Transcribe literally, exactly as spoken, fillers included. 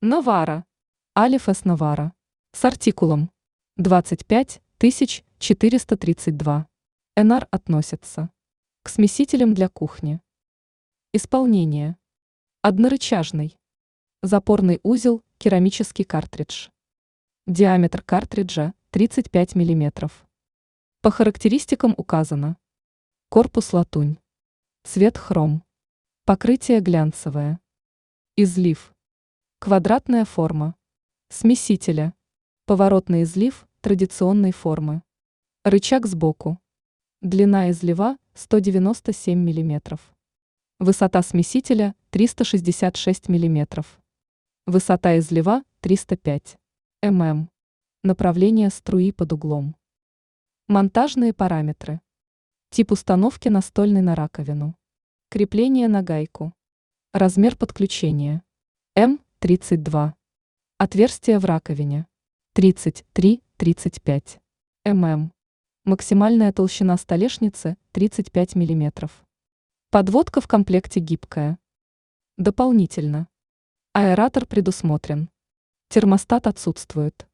Новара. Алиф С. Новара. С артикулом двадцать пять тысяч четыреста тридцать два. эн ар относится к смесителям для кухни. Исполнение. Однорычажный. Запорный узел, керамический картридж. Диаметр картриджа тридцать пять миллиметров. По характеристикам указано: корпус латунь, цвет хром, покрытие глянцевое, излив, квадратная форма, смесителя, поворотный излив традиционной формы, рычаг сбоку, длина излива сто девяносто семь миллиметров, высота смесителя триста шестьдесят шесть миллиметров, высота излива триста пять миллиметров, направление струи под углом. Монтажные параметры. Тип установки настольной на раковину. Крепление на гайку. Размер подключения. эм тридцать два. Отверстие в раковине. тридцать три — тридцать пять миллиметров. Максимальная толщина столешницы тридцать пять миллиметров. Подводка в комплекте гибкая. Дополнительно. Аэратор предусмотрен. Термостат отсутствует.